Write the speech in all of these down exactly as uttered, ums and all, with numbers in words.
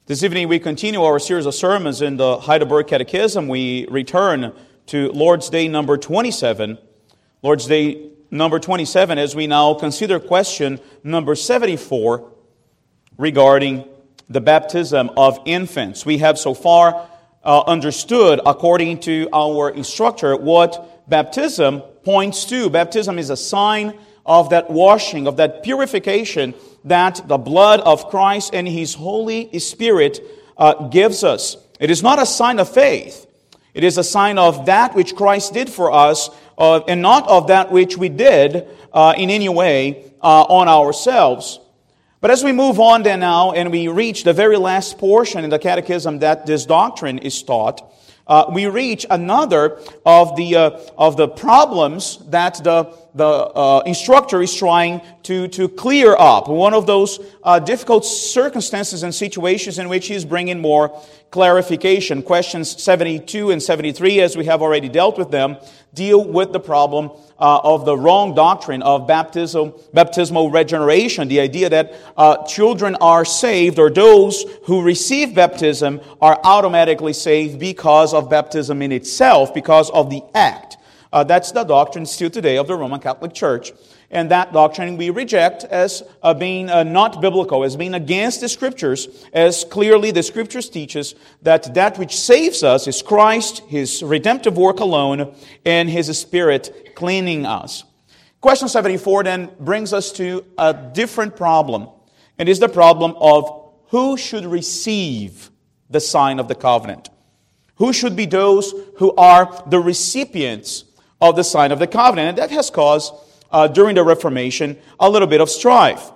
This evening we continue our series of sermons in the Heidelberg Catechism. We return to Lord's Day number twenty-seven. Lord's Day number twenty-seven as we now consider question number seventy-four regarding the baptism of infants. We have so far uh, understood, according to our instructor, what baptism points to. Baptism is a sign of that washing, of that purification that the blood of Christ and His Holy Spirit uh, gives us. It is not a sign of faith. It is a sign of that which Christ did for us uh, and not of that which we did uh, in any way uh, on ourselves. But as we move on then now and we reach the very last portion in the Catechism that this doctrine is taught, uh, we reach another of the uh, of the problems that the the uh, instructor is trying to to clear up. One of those uh, difficult circumstances and situations in which he is bringing more clarification. Questions seventy-two and seventy-three, as we have already dealt with them, deal with the problem uh, of the wrong doctrine of baptism, baptismal regeneration. The idea that uh, children are saved, or those who receive baptism are automatically saved because of baptism in itself, because of the act. Uh, that's the doctrine still today of the Roman Catholic Church. And that doctrine we reject as uh, being uh, not biblical, as being against the Scriptures, as clearly the Scriptures teach us that that which saves us is Christ, His redemptive work alone, and His Spirit cleaning us. Question seventy-four then brings us to a different problem. And is the problem of who should receive the sign of the covenant. Who should be those who are the recipients of the sign of the covenant? And that has caused, uh, during the Reformation, a little bit of strife.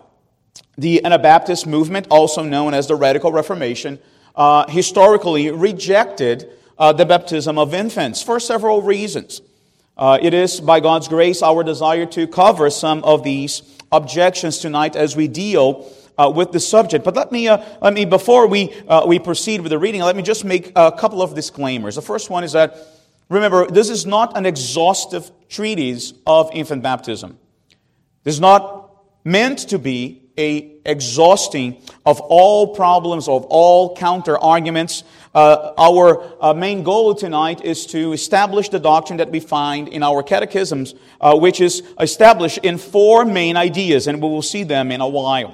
The Anabaptist movement, also known as the Radical Reformation, uh, historically rejected uh, the baptism of infants for several reasons. Uh, it is, by God's grace, our desire to cover some of these objections tonight as we deal Uh, with the subject. But let me, uh, let me before we uh, we proceed with the reading, let me just make a couple of disclaimers. The first one is that, remember, this is not an exhaustive treatise of infant baptism. This is not meant to be a exhausting of all problems, of all counter-arguments. Uh, our uh, main goal tonight is to establish the doctrine that we find in our catechisms, uh, which is established in four main ideas, and we will see them in a while.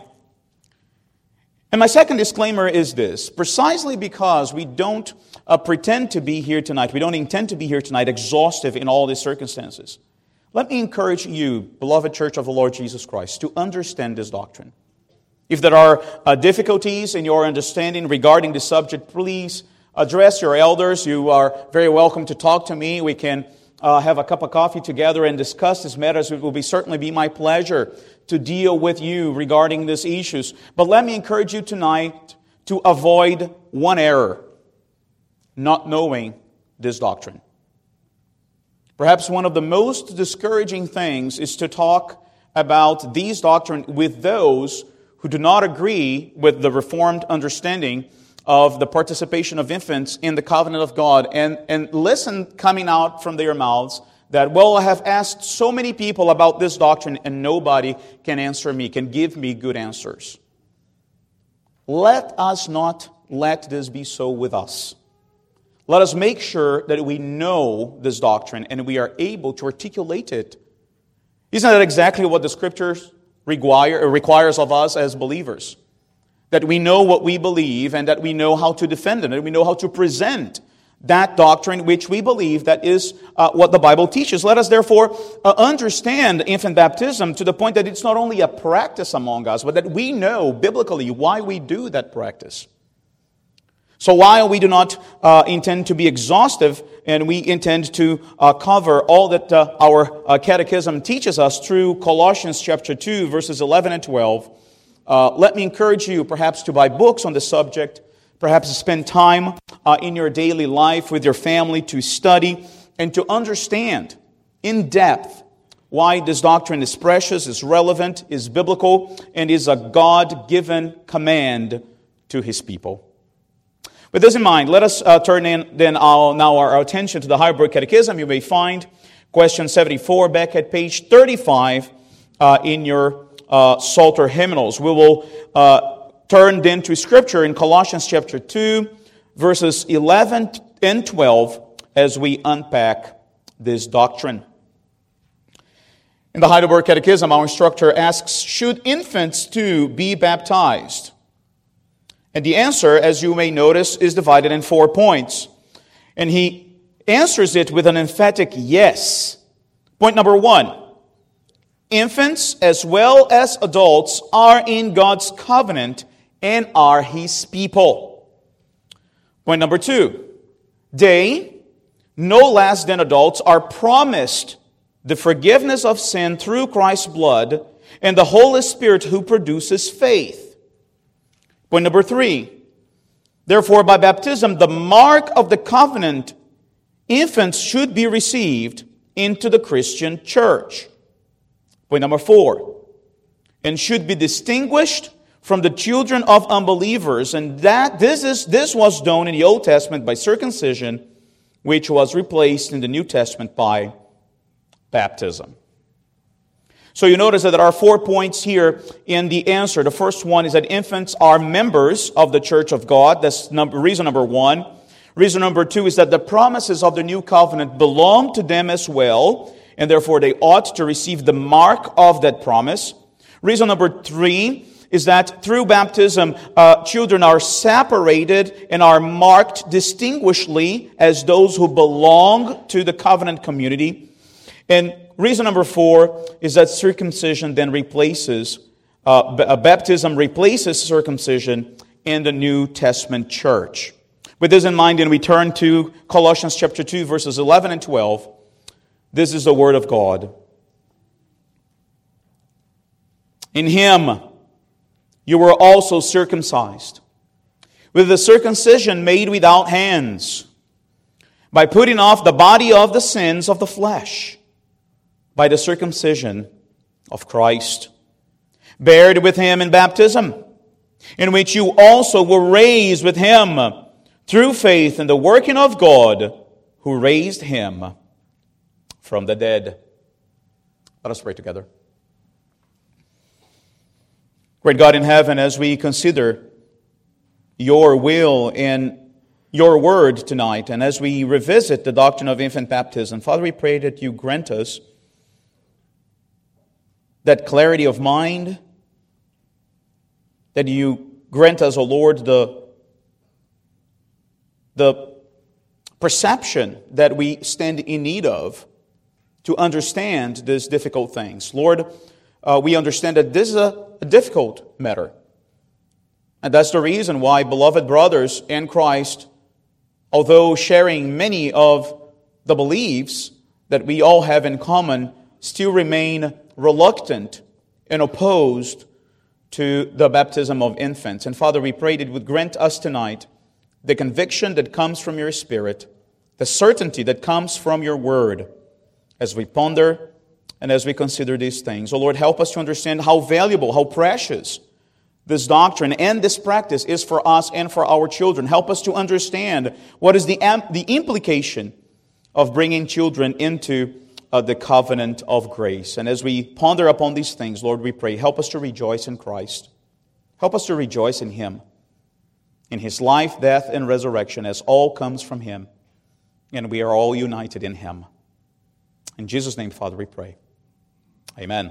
And my second disclaimer is this. Precisely because we don't uh, pretend to be here tonight, we don't intend to be here tonight exhaustive in all these circumstances, let me encourage you, beloved Church of the Lord Jesus Christ, to understand this doctrine. If there are uh, difficulties in your understanding regarding the subject, please address your elders. You are very welcome to talk to me. We can uh, have a cup of coffee together and discuss these matters. It will be certainly be my pleasure to deal with you regarding these issues. But let me encourage you tonight to avoid one error, not knowing this doctrine. Perhaps one of the most discouraging things is to talk about these doctrine with those who do not agree with the Reformed understanding of the participation of infants in the covenant of God, and, and listen coming out from their mouths that, well, I have asked so many people about this doctrine and nobody can answer me, can give me good answers. Let us not let this be so with us. Let us make sure that we know this doctrine and we are able to articulate it. Isn't that exactly what the Scriptures require, requires of us as believers? That we know what we believe and that we know how to defend it, and we know how to present that doctrine which we believe that is uh, what the Bible teaches. Let us therefore uh, understand infant baptism to the point that it's not only a practice among us, but that we know biblically why we do that practice. So while we do not uh, intend to be exhaustive, and we intend to uh, cover all that uh, our uh, catechism teaches us through Colossians chapter two, verses eleven and twelve, uh, let me encourage you perhaps to buy books on the subject, perhaps spend time uh, in your daily life with your family to study and to understand in depth why this doctrine is precious, is relevant, is biblical, and is a God-given command to His people. With this in mind, let us uh, turn in then our, now our attention to the Heidelberg Catechism. You may find question seventy-four back at page thirty-five uh, in your uh, Psalter hymnals. We will uh, turn then to Scripture in Colossians chapter two, verses eleven and twelve, as we unpack this doctrine. In the Heidelberg Catechism, our instructor asks, should infants too be baptized? And the answer, as you may notice, is divided in four points. And he answers it with an emphatic yes. Point number one, infants as well as adults are in God's covenant and are His people. Point number two, they, no less than adults, are promised the forgiveness of sin through Christ's blood and the Holy Spirit who produces faith. Point number three, therefore by baptism, the mark of the covenant, infants should be received into the Christian church. Point number four, and should be distinguished from the children of unbelievers, and that this is this was done in the Old Testament by circumcision, which was replaced in the New Testament by baptism. So you notice that there are four points here in the answer. The first one is that infants are members of the church of God. That's number, reason number one. Reason number two is that the promises of the new covenant belong to them as well, and therefore they ought to receive the mark of that promise. Reason number three is that through baptism, uh, children are separated and are marked distinguishedly as those who belong to the covenant community. And reason number four is that circumcision then replaces, uh, b- baptism replaces circumcision in the New Testament church. With this in mind, then we turn to Colossians chapter two, verses eleven and twelve. This is the Word of God. In Him you were also circumcised, with the circumcision made without hands, by putting off the body of the sins of the flesh, by the circumcision of Christ, buried with Him in baptism, in which you also were raised with Him through faith in the working of God, who raised Him from the dead. Let us pray together. Great God in heaven, as we consider Your will and Your word tonight, and as we revisit the doctrine of infant baptism, Father, we pray that You grant us that clarity of mind, that You grant us, O Lord, the, the perception that we stand in need of to understand these difficult things. Lord, uh, we understand that this is a, a difficult matter. And that's the reason why, beloved brothers in Christ, although sharing many of the beliefs that we all have in common, still remain reluctant and opposed to the baptism of infants. And Father, we pray that you would grant us tonight the conviction that comes from Your Spirit, the certainty that comes from Your Word, as we ponder and as we consider these things. Oh Lord, help us to understand how valuable, how precious this doctrine and this practice is for us and for our children. Help us to understand what is the, the implication of bringing children into uh, the covenant of grace. And as we ponder upon these things, Lord, we pray, help us to rejoice in Christ. Help us to rejoice in Him, in His life, death, and resurrection, as all comes from Him, and we are all united in Him. In Jesus' name, Father, we pray. Amen.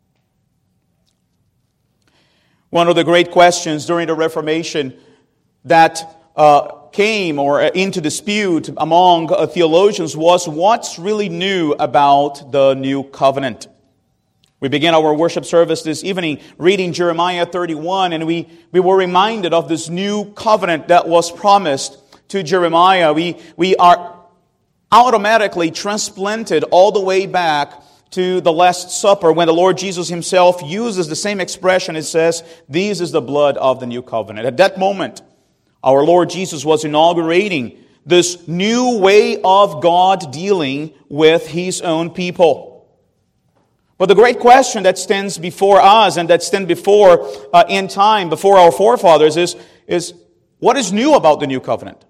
One of the great questions during the Reformation that uh, came or into dispute among uh, theologians was what's really new about the new covenant. We began our worship service this evening reading Jeremiah thirty-one, and we, we were reminded of this new covenant that was promised to Jeremiah. We, we are automatically transplanted all the way back to the Last Supper, when the Lord Jesus Himself uses the same expression. It says, "This is the blood of the new covenant." At that moment, our Lord Jesus was inaugurating this new way of God dealing with His own people. But the great question that stands before us and that stands before uh, in time, before our forefathers, is, is what is new about the new covenant?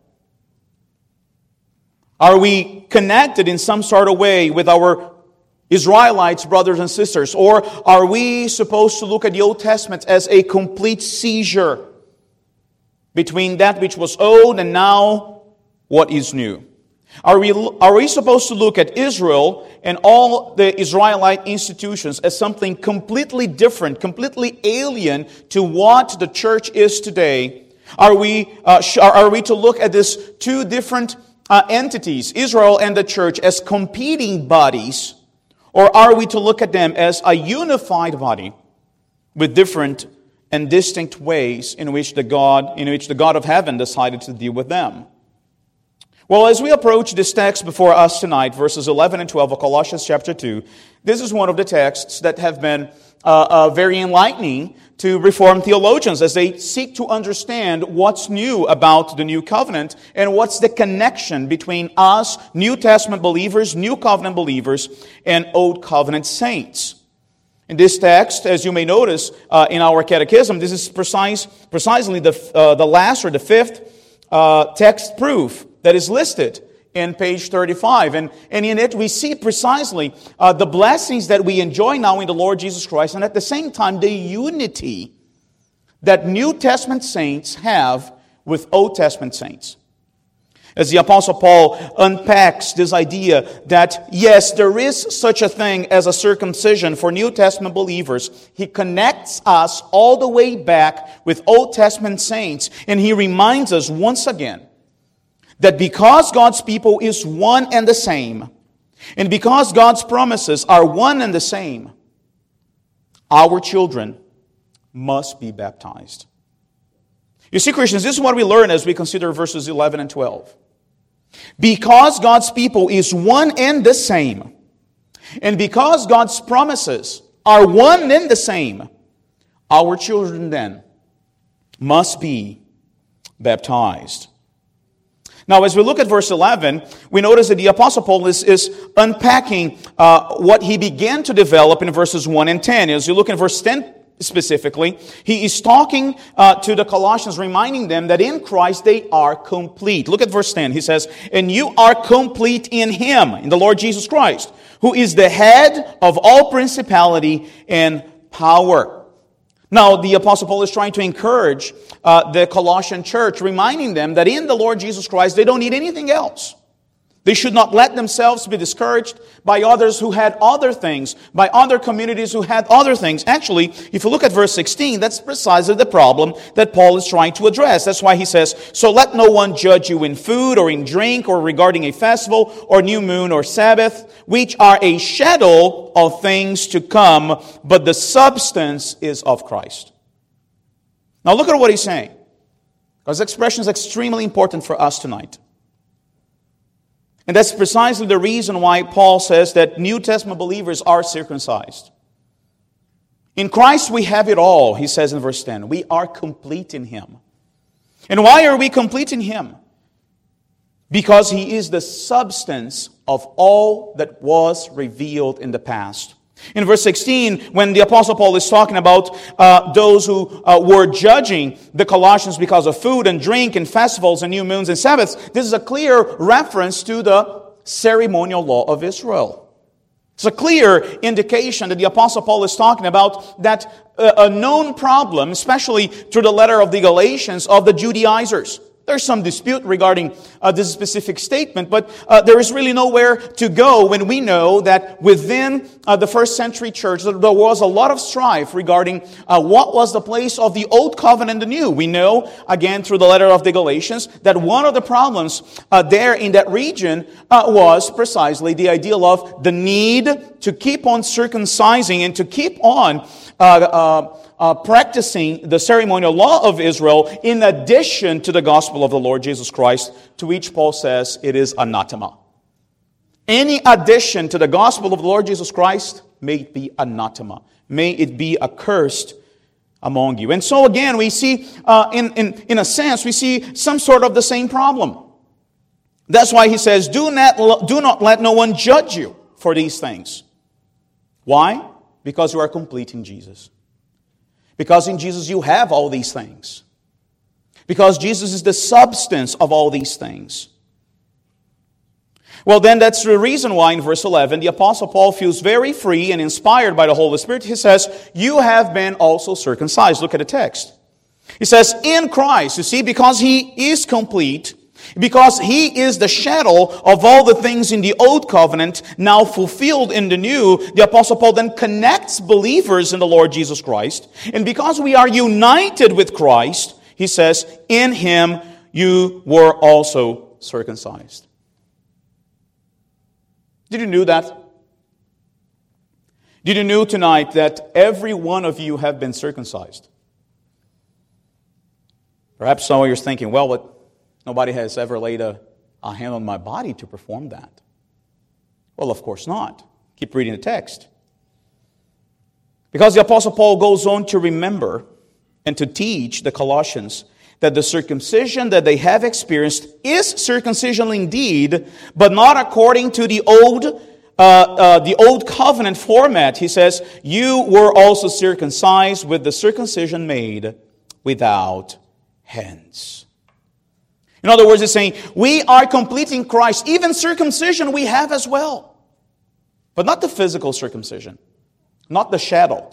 Are we connected in some sort of way with our Israelites, brothers and sisters? Or are we supposed to look at the Old Testament as a complete seizure between that which was old and now what is new? Are we, are we supposed to look at Israel and all the Israelite institutions as something completely different, completely alien to what the church is today? Are we, uh, are we to look at these two different uh, entities, Israel and the church, as competing bodies? Or are we to look at them as a unified body with different and distinct ways in which the God, in which the God of heaven decided to deal with them? Well, as we approach this text before us tonight, verses eleven and twelve of Colossians chapter two, this is one of the texts that have been uh, uh, very enlightening to Reformed theologians as they seek to understand what's new about the New Covenant and what's the connection between us, New Testament believers, New Covenant believers, and Old Covenant saints. In this text, as you may notice uh, in our catechism, this is precise, precisely the, uh, the last or the fifth uh, text proof that is listed in page thirty-five. And, and in it we see precisely uh, the blessings that we enjoy now in the Lord Jesus Christ, and at the same time the unity that New Testament saints have with Old Testament saints. As the Apostle Paul unpacks this idea that, yes, there is such a thing as a circumcision for New Testament believers, he connects us all the way back with Old Testament saints, and he reminds us once again that because God's people is one and the same, and because God's promises are one and the same, our children must be baptized. You see, Christians, this is what we learn as we consider verses eleven and twelve. Because God's people is one and the same, and because God's promises are one and the same, our children then must be baptized. Now, as we look at verse eleven, we notice that the Apostle Paul is, is unpacking uh, what he began to develop in verses one and ten. As you look at verse ten specifically, he is talking uh, to the Colossians, reminding them that in Christ they are complete. Look at verse ten. He says, "And you are complete in Him," in the Lord Jesus Christ, "who is the head of all principality and power." Now, the Apostle Paul is trying to encourage uh, the Colossian church, reminding them that in the Lord Jesus Christ, they don't need anything else. They should not let themselves be discouraged by others who had other things, by other communities who had other things. Actually, if you look at verse sixteen, that's precisely the problem that Paul is trying to address. That's why he says, "So let no one judge you in food or in drink or regarding a festival or new moon or Sabbath, which are a shadow of things to come, but the substance is of Christ." Now look at what he's saying, because this expression is extremely important for us tonight. And that's precisely the reason why Paul says that New Testament believers are circumcised. In Christ we have it all, he says in verse ten. We are complete in Him. And why are we complete in Him? Because He is the substance of all that was revealed in the past. In verse sixteen, when the Apostle Paul is talking about uh, those who uh, were judging the Colossians because of food and drink and festivals and new moons and Sabbaths, this is a clear reference to the ceremonial law of Israel. It's a clear indication that the Apostle Paul is talking about that uh, a known problem, especially through the letter of the Galatians, of the Judaizers. There's some dispute regarding uh, this specific statement, but uh, there is really nowhere to go when we know that within uh, the first century church there was a lot of strife regarding uh, what was the place of the Old Covenant and the New. We know, again, through the letter of the Galatians, that one of the problems uh, there in that region uh, was precisely the idea of the need to keep on circumcising and to keep on uh, uh, Uh, practicing the ceremonial law of Israel in addition to the gospel of the Lord Jesus Christ, to which Paul says it is anathema. Any addition to the gospel of the Lord Jesus Christ, may it be anathema. May it be accursed among you. And so again, we see, uh, in, in, in a sense, we see some sort of the same problem. That's why he says, do not, do not let no one judge you for these things. Why? Because you are complete in Jesus. Because in Jesus you have all these things. Because Jesus is the substance of all these things. Well, then that's the reason why in verse eleven, the Apostle Paul feels very free and inspired by the Holy Spirit. He says, you have been also circumcised. Look at the text. He says, in Christ, you see, because He is complete, because He is the shadow of all the things in the old covenant now fulfilled in the new, the Apostle Paul then connects believers in the Lord Jesus Christ. And because we are united with Christ, he says, in Him you were also circumcised. Did you know that? Did you know tonight that every one of you have been circumcised? Perhaps some of you are thinking, well, but nobody has ever laid a, a hand on my body to perform that. Well, of course not. Keep reading the text. Because the Apostle Paul goes on to remember and to teach the Colossians that the circumcision that they have experienced is circumcision indeed, but not according to the old uh, uh, the old covenant format. He says, you were also circumcised with the circumcision made without hands. In other words, he's saying, we are complete in Christ. Even circumcision we have as well. But not the physical circumcision. Not the shadow.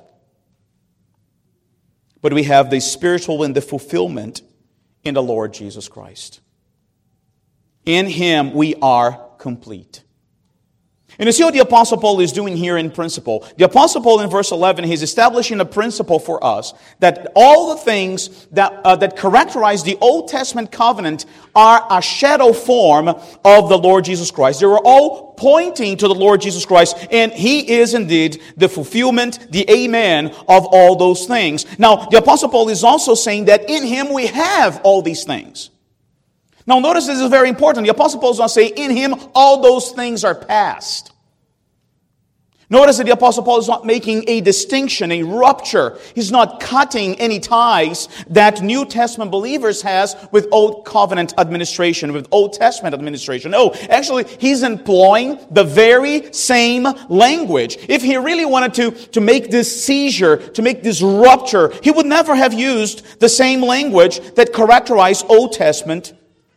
But we have the spiritual and the fulfillment in the Lord Jesus Christ. In Him we are complete. And you see what the Apostle Paul is doing here in principle. The Apostle Paul in verse eleven, he's establishing a principle for us that all the things that, uh, that characterize the Old Testament covenant are a shadow form of the Lord Jesus Christ. They were all pointing to the Lord Jesus Christ, and He is indeed the fulfillment, the amen of all those things. Now, the Apostle Paul is also saying that in Him we have all these things. Now notice this is very important. The Apostle Paul is not saying, in Him all those things are past. Notice that the Apostle Paul is not making a distinction, a rupture. He's not cutting any ties that New Testament believers has with Old Covenant administration, with Old Testament administration. No, actually, he's employing the very same language. If he really wanted to, to make this seizure, to make this rupture, he would never have used the same language that characterized Old Testament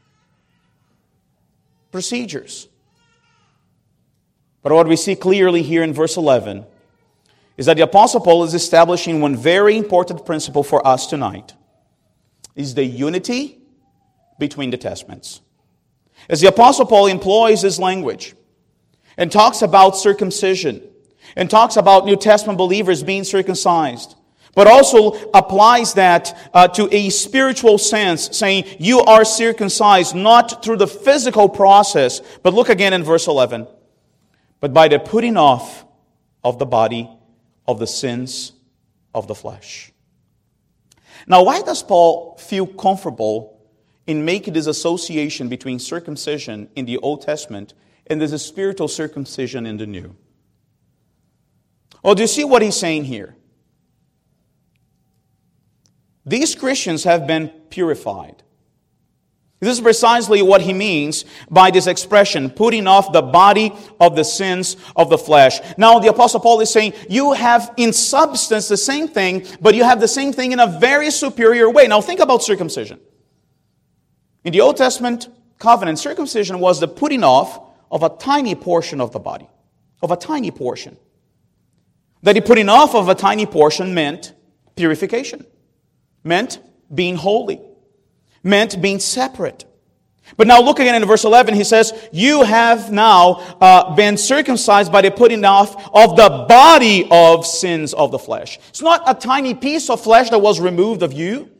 procedures. But what we see clearly here in verse eleven is that the Apostle Paul is establishing one very important principle for us tonight. Is the unity between the testaments. As the Apostle Paul employs this language and talks about circumcision and talks about New Testament believers being circumcised, but also applies that uh, to a spiritual sense, saying, you are circumcised not through the physical process, but look again in verse eleven, but by the putting off of the body of the sins of the flesh. Now, why does Paul feel comfortable in making this association between circumcision in the Old Testament and this spiritual circumcision in the New? Well, do you see what he's saying here? These Christians have been purified. This is precisely what he means by this expression, putting off the body of the sins of the flesh. Now, the Apostle Paul is saying, you have in substance the same thing, but you have the same thing in a very superior way. Now, think about circumcision. In the Old Testament covenant, circumcision was the putting off of a tiny portion of the body, of a tiny portion. That the putting off of a tiny portion meant purification, meant being holy, meant being separate. But now look again in verse eleven, he says, you have now uh, been circumcised by the putting off of the body of sins of the flesh. It's not a tiny piece of flesh that was removed of you.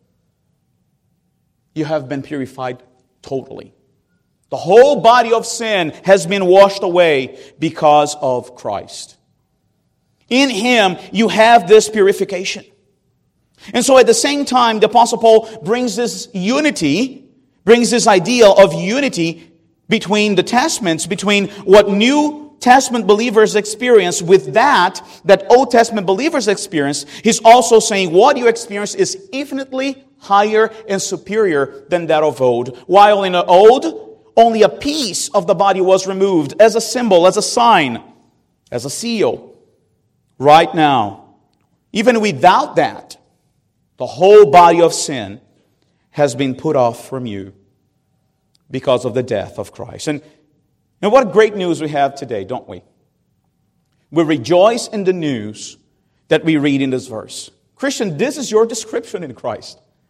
You have been purified totally. The whole body of sin has been washed away because of Christ. In Him, you have this purification. And so at the same time, the Apostle Paul brings this unity, brings this ideal of unity between the Testaments, between what New Testament believers experience with that, that Old Testament believers experience. He's also saying what you experience is infinitely higher and superior than that of old. While in the old, only a piece of the body was removed as a symbol, as a sign, as a seal. Right now, even without that, the whole body of sin has been put off from you because of the death of Christ. And, and what great news we have today, don't we? We rejoice in the news that we read in this verse. Christian, this is your description in Christ.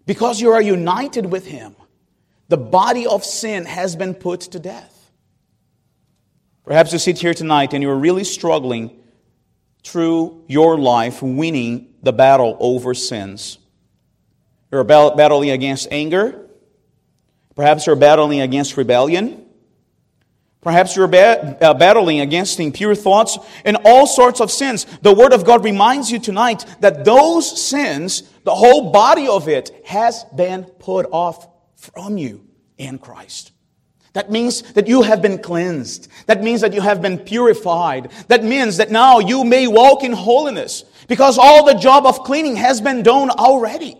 Because you are united with Him, the body of sin has been put to death. Perhaps you sit here tonight and you're really struggling through your life winning the battle over sins. You're battling against anger. Perhaps you're battling against rebellion. Perhaps you're ba- uh, battling against impure thoughts and all sorts of sins. The Word of God reminds you tonight that those sins, the whole body of it, has been put off from you in Christ. That means that you have been cleansed. That means that you have been purified. That means that now you may walk in holiness because all the job of cleaning has been done already.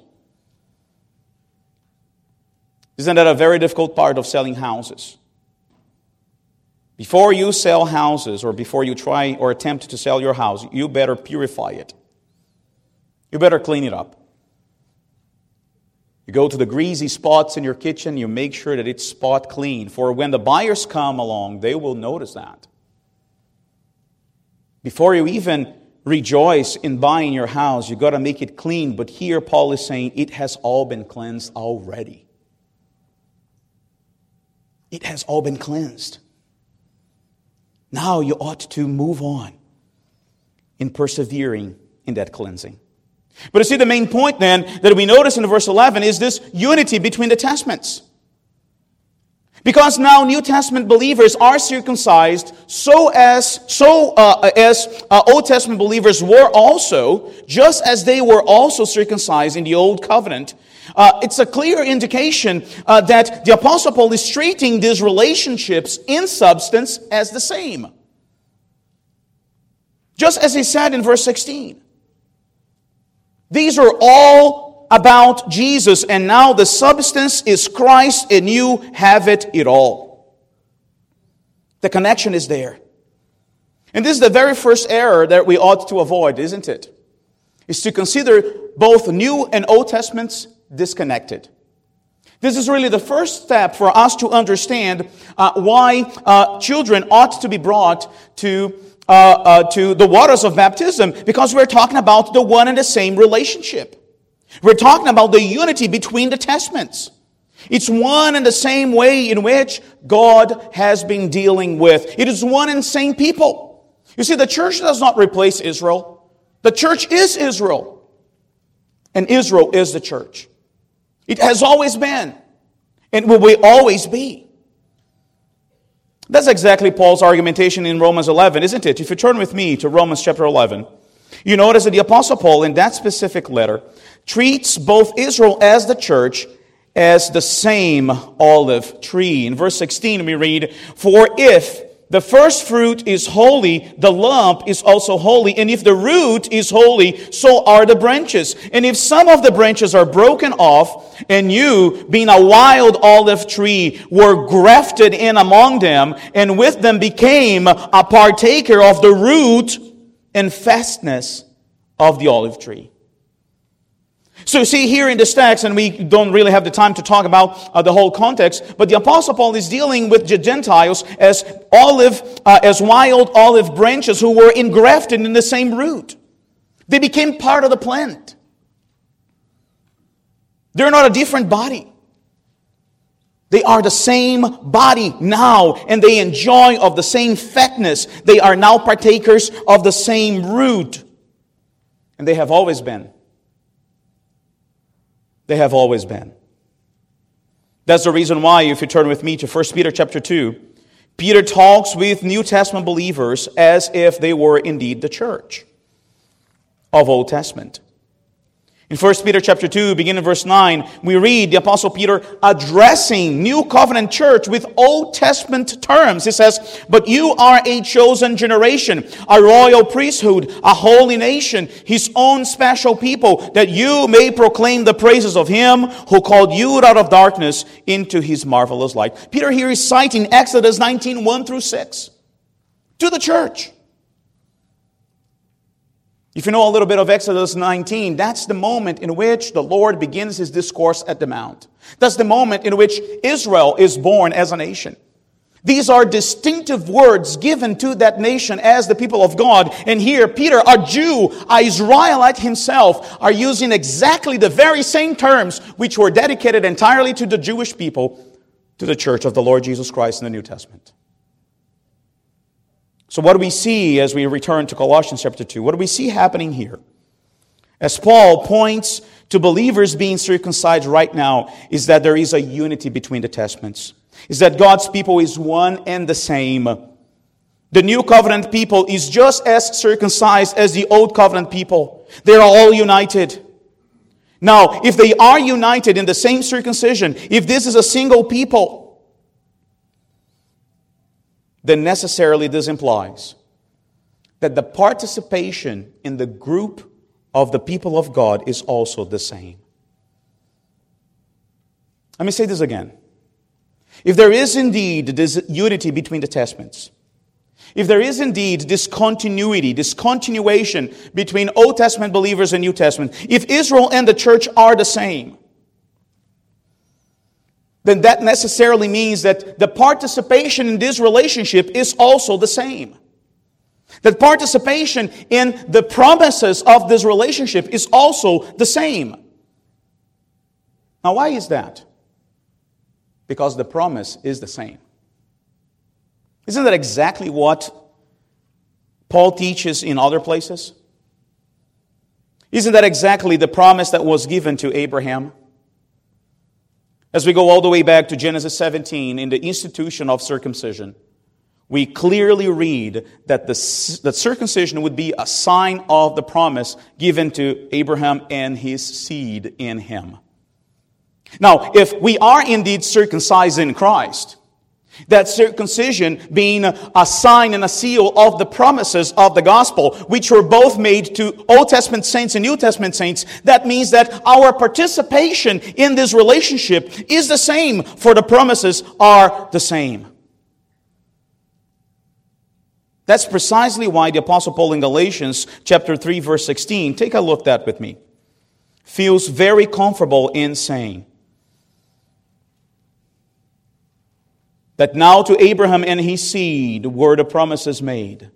Isn't that a very difficult part of selling houses? Before you sell houses or before you try or attempt to sell your house, you better purify it. You better clean it up. You go to the greasy spots in your kitchen, you make sure that it's spot clean. For when the buyers come along, they will notice that. Before you even rejoice in buying your house, you got to make it clean. But here Paul is saying it has all been cleansed already. It has all been cleansed. Now you ought to move on in persevering in that cleansing. But you see, the main point then that we notice in verse eleven is this unity between the testaments. Because now New Testament believers are circumcised so as so uh, as uh, Old Testament believers were also, just as they were also circumcised in the Old Covenant. Uh, it's a clear indication uh, that the Apostle Paul is treating these relationships in substance as the same. Just as he said in verse sixteen. These are all about Jesus, and now the substance is Christ, and you have it it all. The connection is there. And this is the very first error that we ought to avoid, isn't it? Is to consider both New and Old Testaments disconnected. This is really the first step for us to understand uh, why uh, children ought to be brought to uh, uh, to the waters of baptism, because we're talking about the one and the same relationship. We're talking about the unity between the testaments. It's one and the same way in which God has been dealing with. It is one and the same people. You see, the church does not replace Israel. The church is Israel. And Israel is the church. It has always been, and will always be. That's exactly Paul's argumentation in Romans eleven, isn't it? If you turn with me to Romans chapter eleven, you notice that the Apostle Paul, in that specific letter, treats both Israel as the church as the same olive tree. In verse sixteen we read, "For if the first fruit is holy, the lump is also holy. And if the root is holy, so are the branches. And if some of the branches are broken off, and you, being a wild olive tree, were grafted in among them, and with them became a partaker of the root and fastness of the olive tree." So you see here in this text, and we don't really have the time to talk about uh, the whole context, but the Apostle Paul is dealing with the Gentiles as olive, uh, as wild olive branches who were engrafted in the same root. They became part of the plant. They're not a different body. They are the same body now, and they enjoy of the same fatness. They are now partakers of the same root. And they have always been. They have always been. That's the reason why, if you turn with me to First Peter chapter two, Peter talks with New Testament believers as if they were indeed the church of Old Testament. In First Peter chapter two, beginning in verse nine, we read the Apostle Peter addressing New Covenant church with Old Testament terms. He says, "But you are a chosen generation, a royal priesthood, a holy nation, His own special people, that you may proclaim the praises of Him who called you out of darkness into His marvelous light." Peter here is citing Exodus nineteen, one through six to the church. If you know a little bit of Exodus nineteen, that's the moment in which the Lord begins His discourse at the Mount. That's the moment in which Israel is born as a nation. These are distinctive words given to that nation as the people of God. And here, Peter, a Jew, an Israelite himself, are using exactly the very same terms which were dedicated entirely to the Jewish people, to the church of the Lord Jesus Christ in the New Testament. So what do we see as we return to Colossians chapter two? What do we see happening here? As Paul points to believers being circumcised right now, is that there is a unity between the testaments. Is that God's people is one and the same. The new covenant people is just as circumcised as the old covenant people. They are all united. Now, if they are united in the same circumcision, if this is a single people, then necessarily this implies that the participation in the group of the people of God is also the same. Let me say this again. If there is indeed this unity between the testaments, if there is indeed this continuity, this continuation between Old Testament believers and New Testament, if Israel and the church are the same, then that necessarily means that the participation in this relationship is also the same. That participation in the promises of this relationship is also the same. Now, why is that? Because the promise is the same. Isn't that exactly what Paul teaches in other places? Isn't that exactly the promise that was given to Abraham? As we go all the way back to Genesis seventeen, in the institution of circumcision, we clearly read that the that circumcision would be a sign of the promise given to Abraham and his seed in him. Now, if we are indeed circumcised in Christ, that circumcision being a sign and a seal of the promises of the gospel, which were both made to Old Testament saints and New Testament saints, that means that our participation in this relationship is the same, for the promises are the same. That's precisely why the Apostle Paul in Galatians chapter three, verse sixteen, take a look at that with me, feels very comfortable in saying that now to Abraham and his seed were the promises made.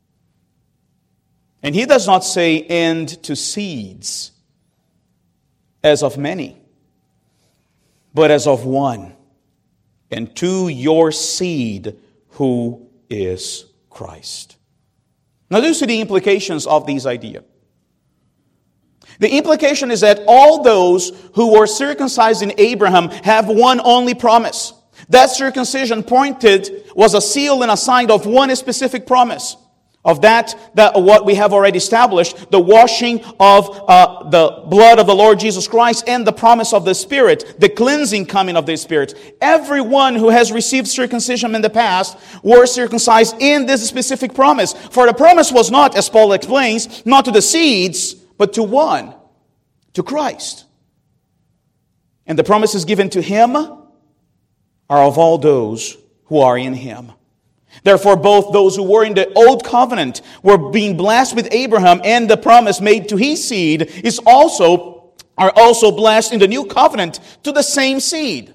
And he does not say, and to seeds, as of many, but as of one, and to your seed, who is Christ. Now, do you see the implications of these ideas? The implication is that all those who were circumcised in Abraham have one only promise. That circumcision pointed, was a seal and a sign of one specific promise. Of that, that what we have already established, the washing of uh, the blood of the Lord Jesus Christ and the promise of the Spirit, the cleansing coming of the Spirit. Everyone who has received circumcision in the past were circumcised in this specific promise. For the promise was not, as Paul explains, not to the seeds, but to one, to Christ. And the promise is given to Him are of all those who are in Him. Therefore, both those who were in the old covenant were being blessed with Abraham, and the promise made to his seed is also are also blessed in the new covenant to the same seed.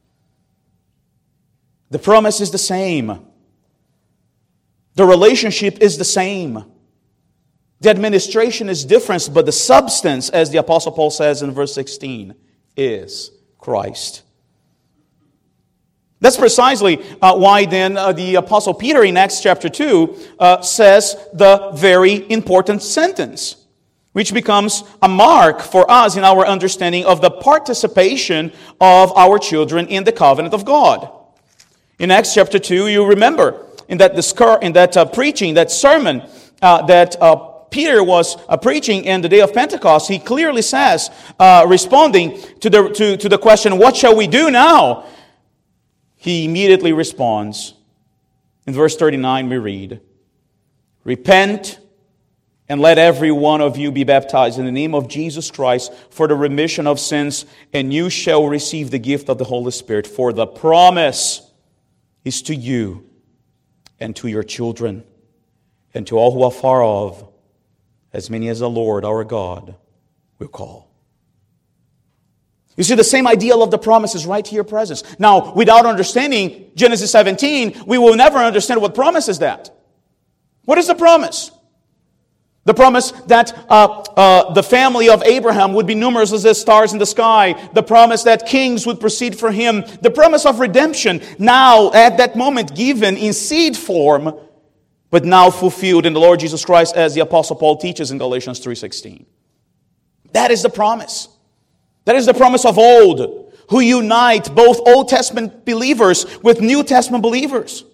The promise is the same. The relationship is the same. The administration is different, but the substance, as the Apostle Paul says in verse sixteen, is Christ. That's precisely uh, why then uh, the Apostle Peter in Acts chapter two uh, says the very important sentence, which becomes a mark for us in our understanding of the participation of our children in the covenant of God. In Acts chapter two, you remember in that discourse, in that uh, preaching, that sermon uh, that uh, Peter was uh, preaching in the day of Pentecost, he clearly says, uh, responding to the to, to the question, "What shall we do now?" He immediately responds. In verse thirty-nine we read, "Repent and let every one of you be baptized in the name of Jesus Christ for the remission of sins, and you shall receive the gift of the Holy Spirit. For the promise is to you and to your children and to all who are far off, as many as the Lord our God will call." You see, the same ideal of the promise is right here present. Now, without understanding Genesis seventeen, we will never understand what promise is that. What is the promise? The promise that uh, uh, the family of Abraham would be numerous as the stars in the sky. The promise that kings would proceed for him. The promise of redemption, now at that moment given in seed form, but now fulfilled in the Lord Jesus Christ, as the Apostle Paul teaches in Galatians three sixteen. That is the promise. That is the promise of old, who unite both Old Testament believers with New Testament believers.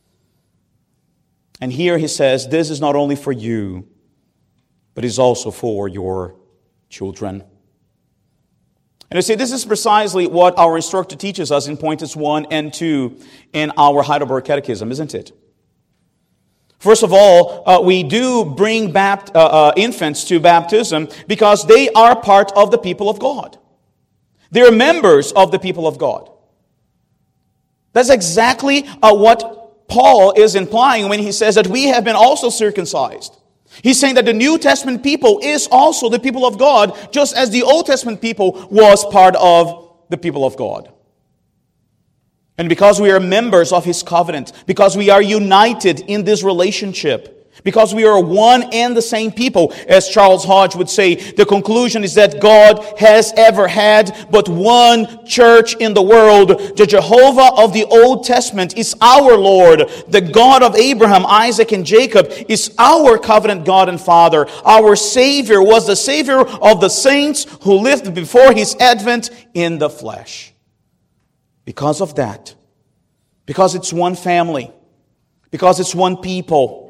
And here he says, this is not only for you, but is also for your children. And you see, this is precisely what our instructor teaches us in points one and two in our Heidelberg Catechism, isn't it? First of all, uh, we do bring bapt- uh, uh, infants to baptism because they are part of the people of God. They are members of the people of God. That's exactly uh, what Paul is implying when he says that we have been also circumcised. He's saying that the New Testament people is also the people of God, just as the Old Testament people was part of the people of God. And because we are members of His covenant, because we are united in this relationship, because we are one and the same people, as Charles Hodge would say, the conclusion is that God has ever had but one church in the world. The Jehovah of the Old Testament is our Lord. The God of Abraham, Isaac, and Jacob is our covenant God and Father. Our Savior was the Savior of the saints who lived before His advent in the flesh. Because of that, because it's one family, because it's one people,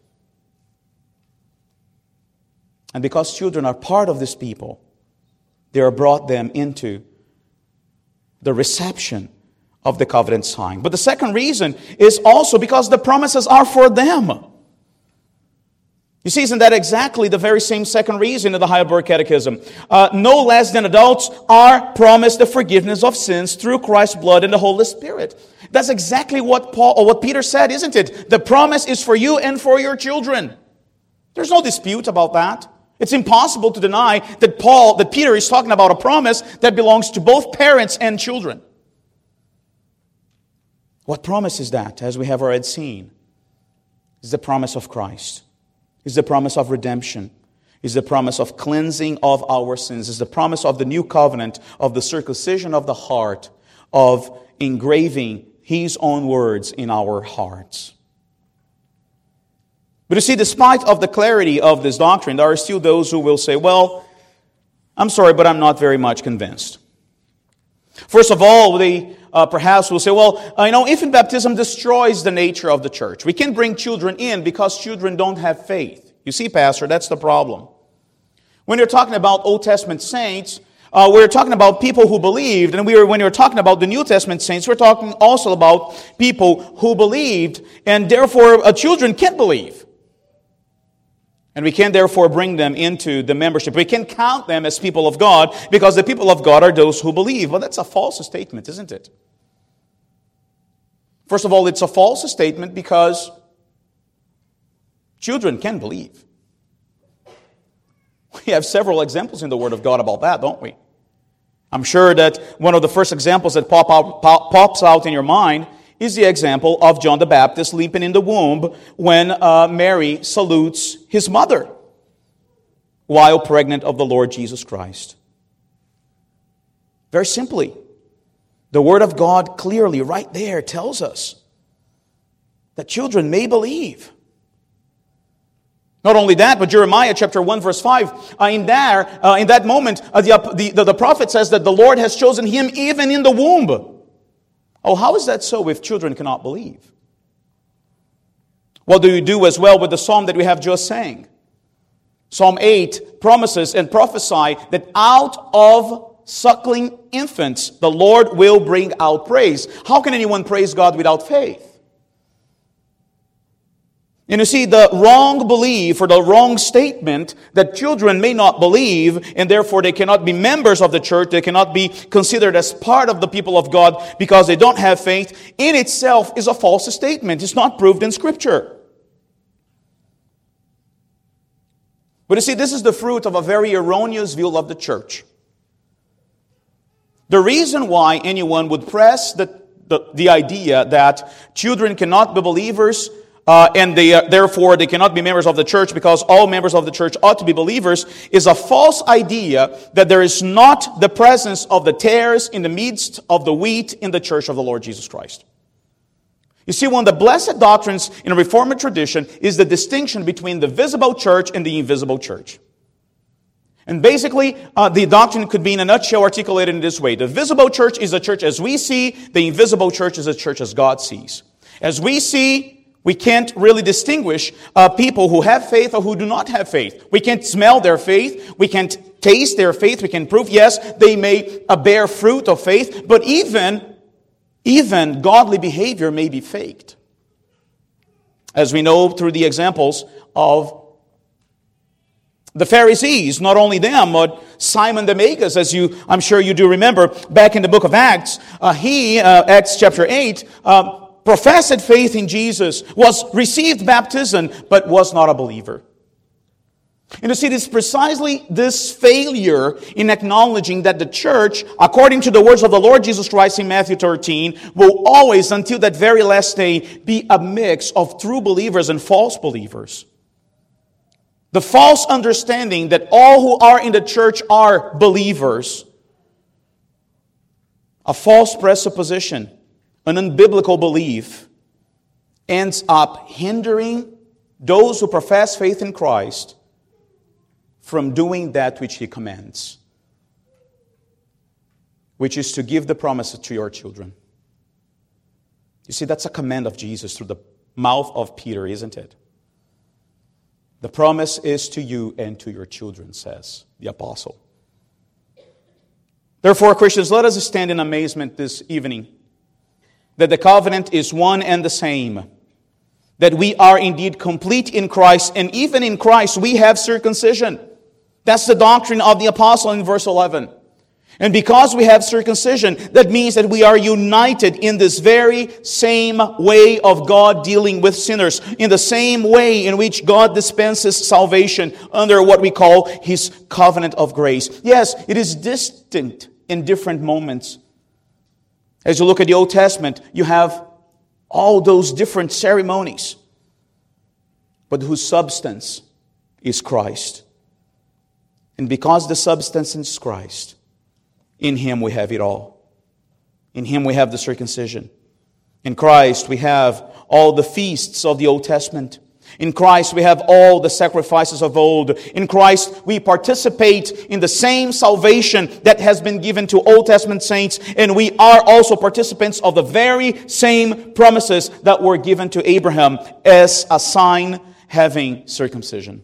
and because children are part of this people, they are brought them into the reception of the covenant sign. But the second reason is also because the promises are for them. You see, isn't that exactly the very same second reason in the Heidelberg Catechism? Uh, no less than adults are promised the forgiveness of sins through Christ's blood and the Holy Spirit. That's exactly what Paul or what Peter said, isn't it? The promise is for you and for your children. There's no dispute about that. It's impossible to deny that Paul, that Peter is talking about a promise that belongs to both parents and children. What promise is that, as we have already seen? It's the promise of Christ. It's the promise of redemption. It's the promise of cleansing of our sins. It's the promise of the new covenant, of the circumcision of the heart, of engraving His own words in our hearts. But you see, despite of the clarity of this doctrine, there are still those who will say, well, I'm sorry, but I'm not very much convinced. First of all, they uh, perhaps will say, well, uh, you know, infant baptism destroys the nature of the church. We can't bring children in because children don't have faith. You see, Pastor, that's the problem. When you're talking about Old Testament saints, uh, we're talking about people who believed. And we are, when you're talking about the New Testament saints, we're talking also about people who believed. And therefore, uh, children can't believe. And we can't therefore bring them into the membership. We can't count them as people of God because the people of God are those who believe. Well, that's a false statement, isn't it? First of all, it's a false statement because children can believe. We have several examples in the Word of God about that, don't we? I'm sure that one of the first examples that pop out, pop, pops out in your mind is the example of John the Baptist leaping in the womb when uh, Mary salutes his mother while pregnant of the Lord Jesus Christ. Very simply, the Word of God clearly right there tells us that children may believe. Not only that, but Jeremiah chapter one verse five, uh, in there, uh, in that moment, uh, the, the, the prophet says that the Lord has chosen him even in the womb. Oh, how is that so if children cannot believe? What do you do as well with the psalm that we have just sang? Psalm eight promises and prophesy that out of suckling infants, the Lord will bring out praise. How can anyone praise God without faith? And you see, the wrong belief or the wrong statement that children may not believe and therefore they cannot be members of the church, they cannot be considered as part of the people of God because they don't have faith, in itself is a false statement. It's not proved in Scripture. But you see, this is the fruit of a very erroneous view of the church. The reason why anyone would press the, the, the idea that children cannot be believers uh, and they, uh, therefore they cannot be members of the church because all members of the church ought to be believers is a false idea that there is not the presence of the tares in the midst of the wheat in the church of the Lord Jesus Christ. You see, one of the blessed doctrines in a Reformed tradition is the distinction between the visible church and the invisible church. And basically, uh, the doctrine could be in a nutshell articulated in this way. The visible church is a church as we see. The invisible church is a church as God sees. As we see, we can't really distinguish uh, people who have faith or who do not have faith. We can't smell their faith. We can't taste their faith. We can prove, yes, they may uh, bear fruit of faith. But even, even godly behavior may be faked. As we know through the examples of the Pharisees, not only them, but Simon the Magus, as you, I'm sure you do remember, back in the book of Acts, uh, he, uh, Acts chapter eight, uh, professed faith in Jesus, was received baptism, but was not a believer. And you see, it is precisely this failure in acknowledging that the church, according to the words of the Lord Jesus Christ in Matthew thirteen, will always, until that very last day, be a mix of true believers and false believers. The false understanding that all who are in the church are believers, a false presupposition, an unbiblical belief, ends up hindering those who profess faith in Christ from doing that which He commands, which is to give the promises to your children. You see, that's a command of Jesus through the mouth of Peter, isn't it? The promise is to you and to your children, says the apostle. Therefore, Christians, let us stand in amazement this evening that the covenant is one and the same, that we are indeed complete in Christ, and even in Christ we have circumcision. That's the doctrine of the apostle in verse eleven. And because we have circumcision, that means that we are united in this very same way of God dealing with sinners, in the same way in which God dispenses salvation under what we call His covenant of grace. Yes, it is distinct in different moments. As you look at the Old Testament, you have all those different ceremonies, but whose substance is Christ. And because the substance is Christ, in Him we have it all. In Him we have the circumcision. In Christ we have all the feasts of the Old Testament. In Christ we have all the sacrifices of old. In Christ we participate in the same salvation that has been given to Old Testament saints. And we are also participants of the very same promises that were given to Abraham as a sign having circumcision.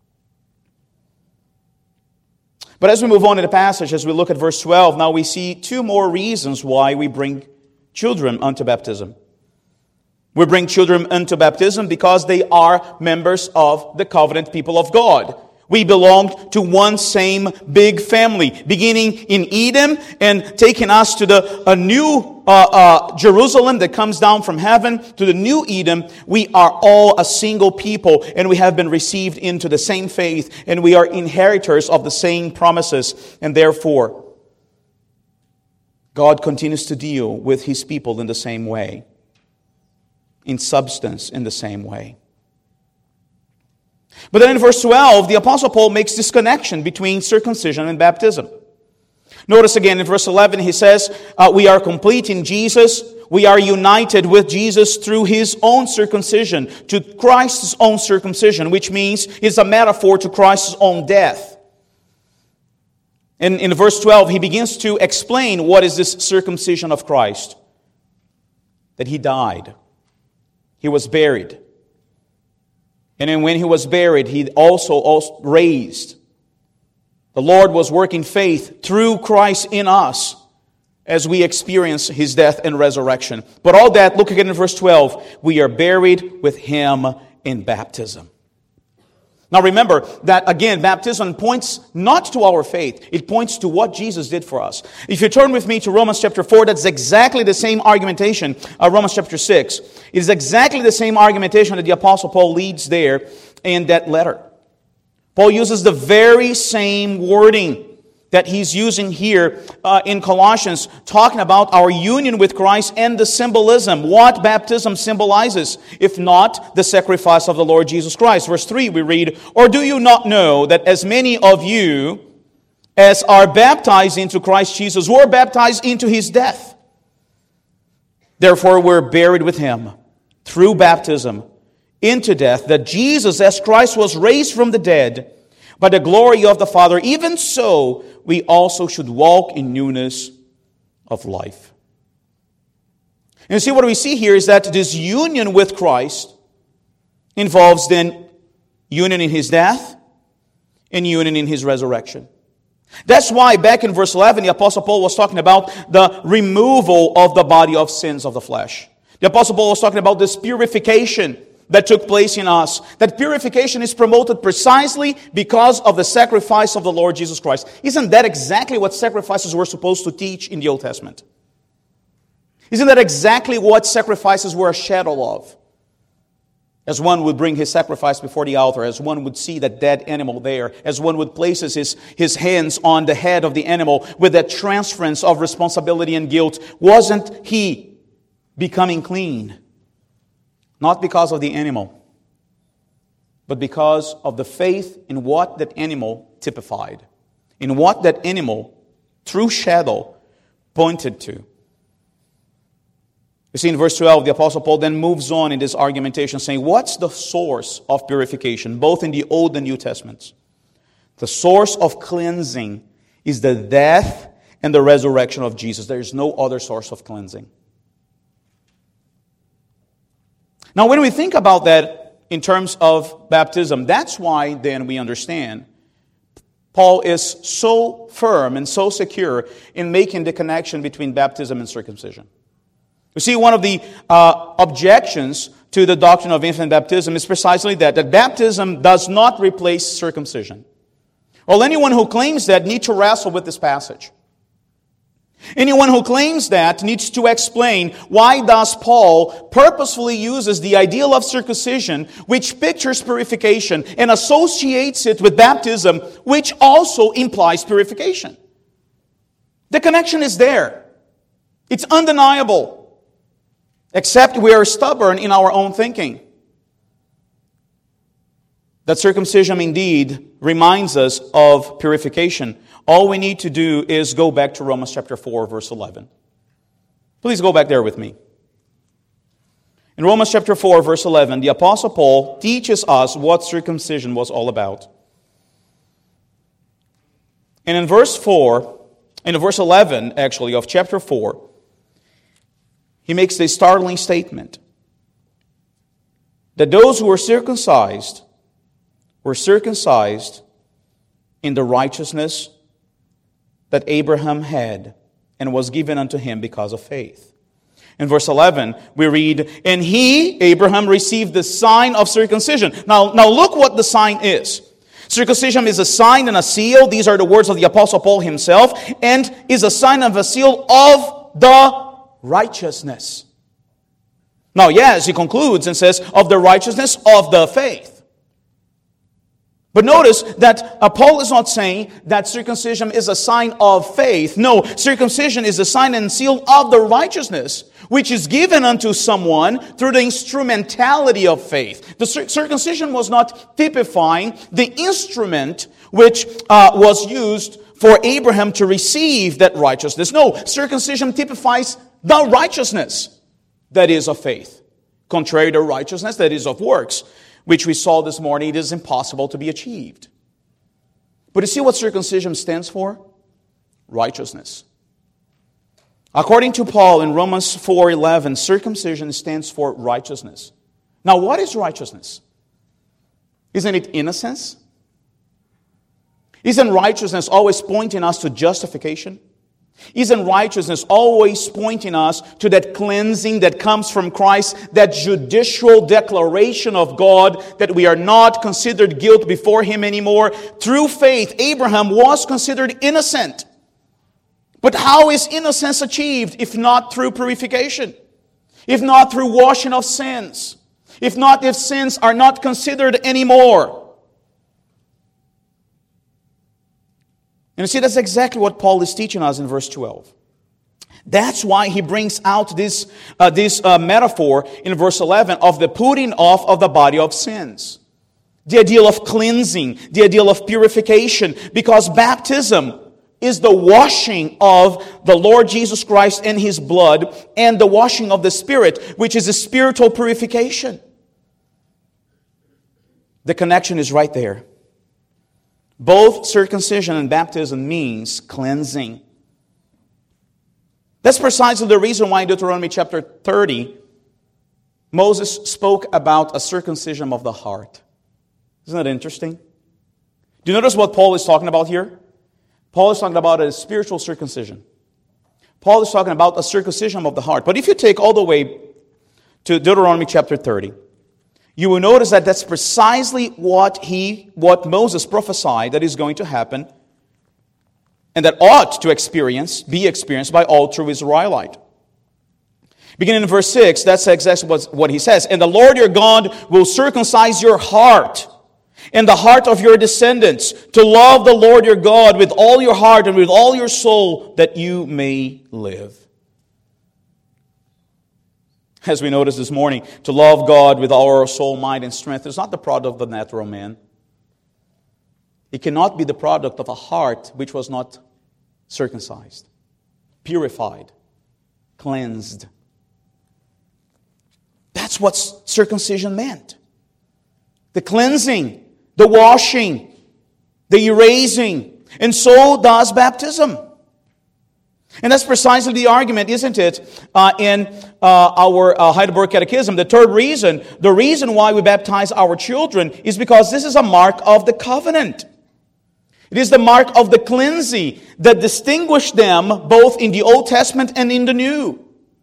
But as we move on in the passage, as we look at verse twelve, now we see two more reasons why we bring children unto baptism. We bring children unto baptism because they are members of the covenant people of God. We belong to one same big family, beginning in Eden and taking us to the a new uh, uh, Jerusalem that comes down from heaven, to the new Eden. We are all a single people, and we have been received into the same faith, and we are inheritors of the same promises. And therefore, God continues to deal with His people in the same way, in substance in the same way. But then in verse twelve, the Apostle Paul makes this connection between circumcision and baptism. Notice again in verse eleven, he says, uh, we are complete in Jesus. We are united with Jesus through His own circumcision, to Christ's own circumcision, which means it's a metaphor to Christ's own death. And in verse twelve, he begins to explain what is this circumcision of Christ. That He died. He was buried. And then when He was buried, He also, also raised. The Lord was working faith through Christ in us as we experience His death and resurrection. But all that, look again in verse twelve, we are buried with Him in baptism. Now remember that, again, baptism points not to our faith. It points to what Jesus did for us. If you turn with me to Romans chapter four, that's exactly the same argumentation. Uh, Romans chapter six. It is exactly the same argumentation that the Apostle Paul leads there in that letter. Paul uses the very same wording that he's using here uh, in Colossians, talking about our union with Christ and the symbolism, what baptism symbolizes, if not the sacrifice of the Lord Jesus Christ. Verse three, we read, "Or do you not know that as many of you as are baptized into Christ Jesus were baptized into his death? Therefore we're buried with him through baptism into death, that Jesus, as Christ was raised from the dead by the glory of the Father, even so we also should walk in newness of life." And you see, what we see here is that this union with Christ involves then union in his death and union in his resurrection. That's why back in verse eleven, the Apostle Paul was talking about the removal of the body of sins of the flesh. The Apostle Paul was talking about this purification that took place in us. That purification is promoted precisely because of the sacrifice of the Lord Jesus Christ. Isn't that exactly what sacrifices were supposed to teach in the Old Testament? Isn't that exactly what sacrifices were a shadow of? As one would bring his sacrifice before the altar, as one would see that dead animal there, as one would place his, his hands on the head of the animal with that transference of responsibility and guilt, wasn't he becoming clean? Not because of the animal, but because of the faith in what that animal typified, in what that animal, through shadow, pointed to. You see, in verse twelve, the Apostle Paul then moves on in this argumentation, saying, what's the source of purification, both in the Old and New Testaments? The source of cleansing is the death and the resurrection of Jesus. There is no other source of cleansing. Now, when we think about that in terms of baptism, that's why then we understand Paul is so firm and so secure in making the connection between baptism and circumcision. You see, one of the uh, objections to the doctrine of infant baptism is precisely that, that baptism does not replace circumcision. Well, anyone who claims that needs to wrestle with this passage. Anyone who claims that needs to explain why does Paul purposefully uses the ideal of circumcision, which pictures purification, and associates it with baptism, which also implies purification. The connection is there. It's undeniable. Except we are stubborn in our own thinking. That circumcision indeed reminds us of purification. All we need to do is go back to Romans chapter four, verse eleven. Please go back there with me. In Romans chapter four, verse eleven, the Apostle Paul teaches us what circumcision was all about. And in verse four, in verse eleven, actually, of chapter four, he makes a startling statement that those who were circumcised were circumcised in the righteousness that Abraham had and was given unto him because of faith. In verse eleven, we read, and he, Abraham, received the sign of circumcision. Now, now look what the sign is. Circumcision is a sign and a seal. These are the words of the Apostle Paul himself. And is a sign of a seal of the righteousness. Now, yes, he concludes and says, of the righteousness of the faith. But notice that uh, Paul is not saying that circumcision is a sign of faith. No, circumcision is a sign and seal of the righteousness, which is given unto someone through the instrumentality of faith. The cir- circumcision was not typifying the instrument which uh, was used for Abraham to receive that righteousness. No, circumcision typifies the righteousness that is of faith. Contrary to righteousness that is of works, which we saw this morning, it is impossible to be achieved. But you see what circumcision stands for? Righteousness. According to Paul in Romans four eleven, circumcision stands for righteousness. Now, what is righteousness? Isn't it innocence? Isn't righteousness always pointing us to justification? Isn't righteousness always pointing us to that cleansing that comes from Christ, that judicial declaration of God that we are not considered guilt before Him anymore? Through faith, Abraham was considered innocent. But how is innocence achieved if not through purification? If not through washing of sins? If not if sins are not considered anymore? And you see, that's exactly what Paul is teaching us in verse twelve. That's why he brings out this, uh, this uh, metaphor in verse eleven of the putting off of the body of sins. The ideal of cleansing, the ideal of purification, because baptism is the washing of the Lord Jesus Christ and His blood, and the washing of the Spirit, which is a spiritual purification. The connection is right there. Both circumcision and baptism means cleansing. That's precisely the reason why in Deuteronomy chapter thirty, Moses spoke about a circumcision of the heart. Isn't that interesting? Do you notice what Paul is talking about here? Paul is talking about a spiritual circumcision. Paul is talking about a circumcision of the heart. But if you take all the way to Deuteronomy chapter thirty, you will notice that that's precisely what he, what Moses prophesied that is going to happen, and that ought to experience, be experienced by all true Israelite. Beginning in verse six, that's exactly what he says. And the Lord your God will circumcise your heart and the heart of your descendants, to love the Lord your God with all your heart and with all your soul, that you may live. As we noticed this morning, to love God with all our soul, mind, and strength is not the product of the natural man. It cannot be the product of a heart which was not circumcised, purified, cleansed. That's what circumcision meant. The cleansing, the washing, the erasing. And so does baptism. And that's precisely the argument, isn't it, uh, in uh, our uh, Heidelberg Catechism. The third reason, the reason why we baptize our children is because this is a mark of the covenant. It is the mark of the cleansing that distinguished them both in the Old Testament and in the New.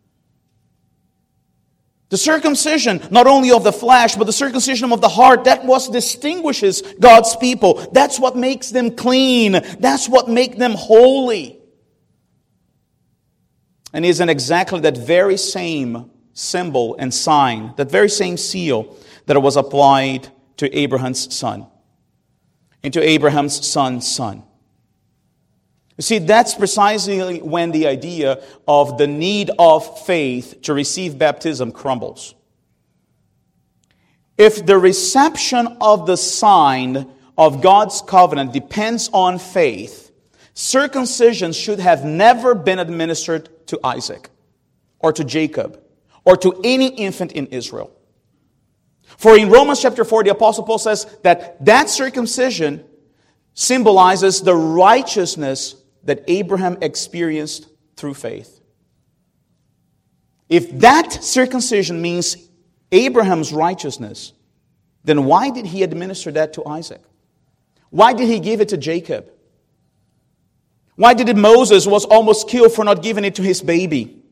The circumcision, not only of the flesh, but the circumcision of the heart, that what distinguishes God's people. That's what makes them clean. That's what makes them holy. And isn't exactly that very same symbol and sign, that very same seal that was applied to Abraham's son, and to Abraham's son's son. You see, that's precisely when the idea of the need of faith to receive baptism crumbles. If the reception of the sign of God's covenant depends on faith, circumcision should have never been administered to Isaac, or to Jacob, or to any infant in Israel. For in Romans chapter four, the Apostle Paul says that that circumcision symbolizes the righteousness that Abraham experienced through faith. If that circumcision means Abraham's righteousness, then why did he administer that to Isaac? Why did he give it to Jacob? Why did Moses was almost killed for not giving it to his baby?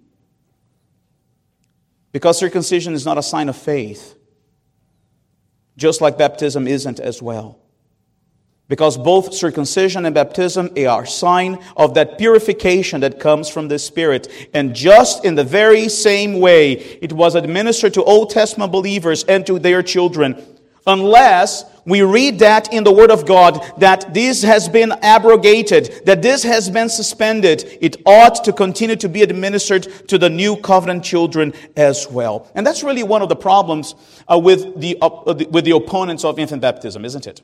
Because circumcision is not a sign of faith, just like baptism isn't as well. Because both circumcision and baptism are a sign of that purification that comes from the Spirit. And just in the very same way, it was administered to Old Testament believers and to their children. Unless we read that in the Word of God, that this has been abrogated, that this has been suspended, it ought to continue to be administered to the new covenant children as well. And that's really one of the problems uh, with the uh, with the opponents of infant baptism, isn't it?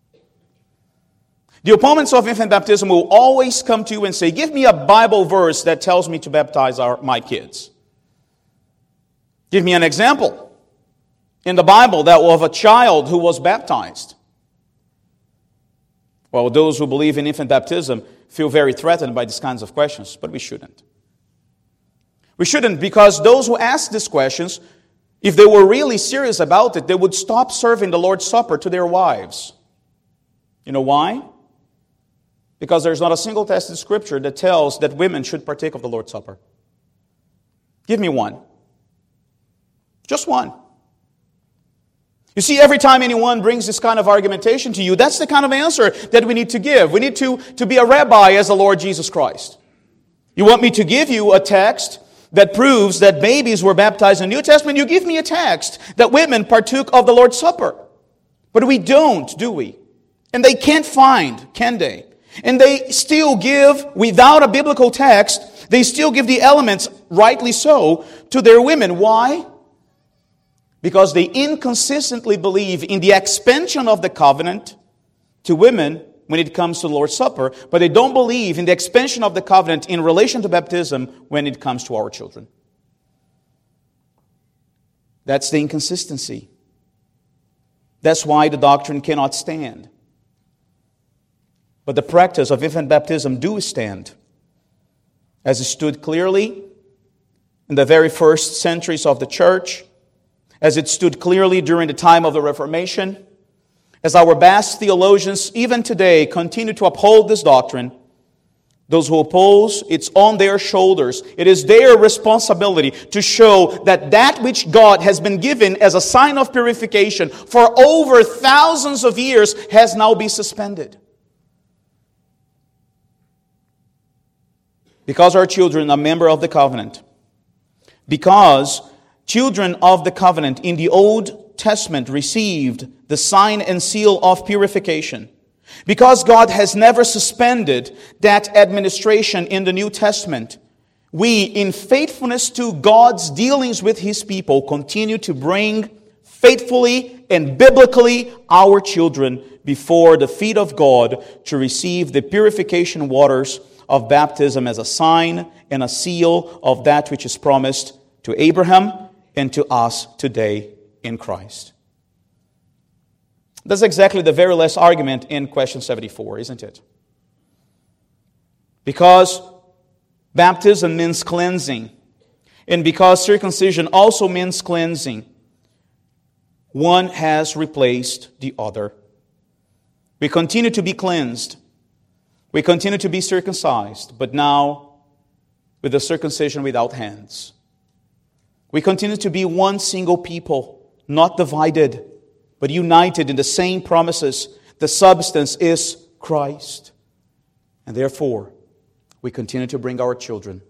The opponents of infant baptism will always come to you and say, give me a Bible verse that tells me to baptize our, my kids. Give me an example in the Bible that of a child who was baptized. Well, those who believe in infant baptism feel very threatened by these kinds of questions, but we shouldn't. We shouldn't, because those who ask these questions, if they were really serious about it, they would stop serving the Lord's Supper to their wives. You know why? Because there's not a single text in Scripture that tells that women should partake of the Lord's Supper. Give me one. Just one. You see, every time anyone brings this kind of argumentation to you, that's the kind of answer that we need to give. We need to, to be a rabbi as the Lord Jesus Christ. You want me to give you a text that proves that babies were baptized in the New Testament? You give me a text that women partook of the Lord's Supper. But we don't, do we? And they can't find, can they? And they still give, without a biblical text, they still give the elements, rightly so, to their women. Why? Because they inconsistently believe in the expansion of the covenant to women when it comes to the Lord's Supper, but they don't believe in the expansion of the covenant in relation to baptism when it comes to our children. That's the inconsistency. That's why the doctrine cannot stand. But the practice of infant baptism do stand, as it stood clearly in the very first centuries of the church, as it stood clearly during the time of the Reformation, as our best theologians even today continue to uphold this doctrine. Those who oppose, it's on their shoulders. It is their responsibility to show that that which God has been given as a sign of purification for over thousands of years has now been suspended. Because our children are members of the covenant, because children of the covenant in the Old Testament received the sign and seal of purification, because God has never suspended that administration in the New Testament, we, in faithfulness to God's dealings with His people, continue to bring faithfully and biblically our children before the feet of God to receive the purification waters of baptism as a sign and a seal of that which is promised to Abraham and to us today in Christ. That's exactly the very last argument in question seventy-four, isn't it? Because baptism means cleansing, and because circumcision also means cleansing, one has replaced the other. We continue to be cleansed. We continue to be circumcised, but now with the circumcision without hands. We continue to be one single people, not divided, but united in the same promises. The substance is Christ. And therefore, we continue to bring our children.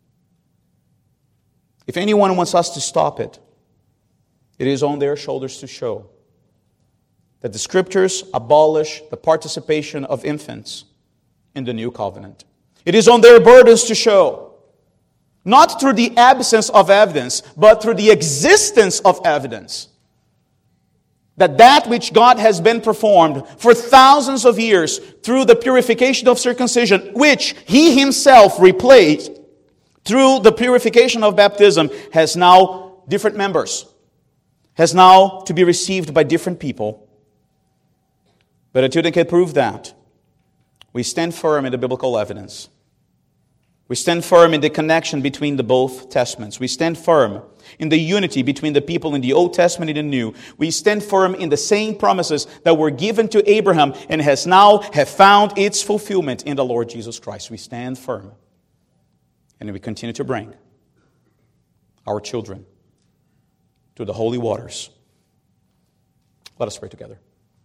If anyone wants us to stop it, it is on their shoulders to show that the Scriptures abolish the participation of infants in the new covenant. It is on their burdens to show, not through the absence of evidence, but through the existence of evidence, that that which God has been performed for thousands of years through the purification of circumcision, which He Himself replaced through the purification of baptism, has now different members, has now to be received by different people. But until they can prove that, we stand firm in the biblical evidence. We stand firm in the connection between the both testaments. We stand firm in the unity between the people in the Old Testament and the New. We stand firm in the same promises that were given to Abraham and has now have found its fulfillment in the Lord Jesus Christ. We stand firm. And we continue to bring our children to the holy waters. Let us pray together.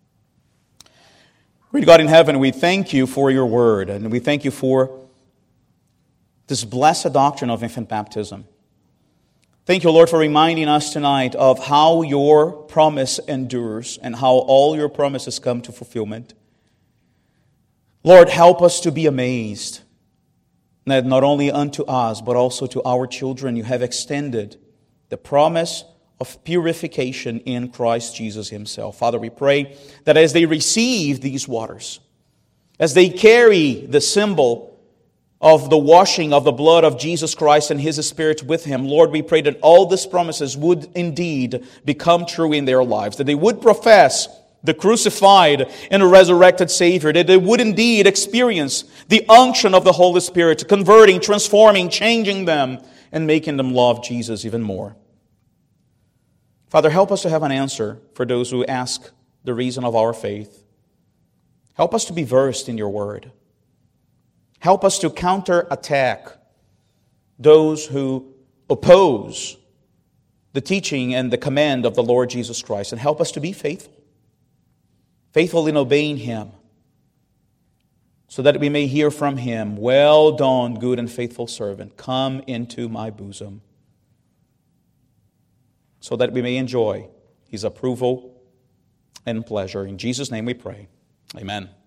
Great God in heaven, we thank You for Your word, and we thank You for this blessed doctrine of infant baptism. Thank You, Lord, for reminding us tonight of how Your promise endures and how all Your promises come to fulfillment. Lord, help us to be amazed that not only unto us, but also to our children You have extended the promise of purification in Christ Jesus Himself. Father, we pray that as they receive these waters, as they carry the symbol of the washing of the blood of Jesus Christ and His Spirit with Him, Lord, we pray that all these promises would indeed become true in their lives, that they would profess the crucified and resurrected Savior, that they would indeed experience the unction of the Holy Spirit, converting, transforming, changing them, and making them love Jesus even more. Father, help us to have an answer for those who ask the reason of our faith. Help us to be versed in Your word. Help us to counterattack those who oppose the teaching and the command of the Lord Jesus Christ. And help us to be faithful. Faithful in obeying Him. So that we may hear from Him, "Well done, good and faithful servant. Come into my bosom." So that we may enjoy His approval and pleasure. In Jesus' name we pray. Amen.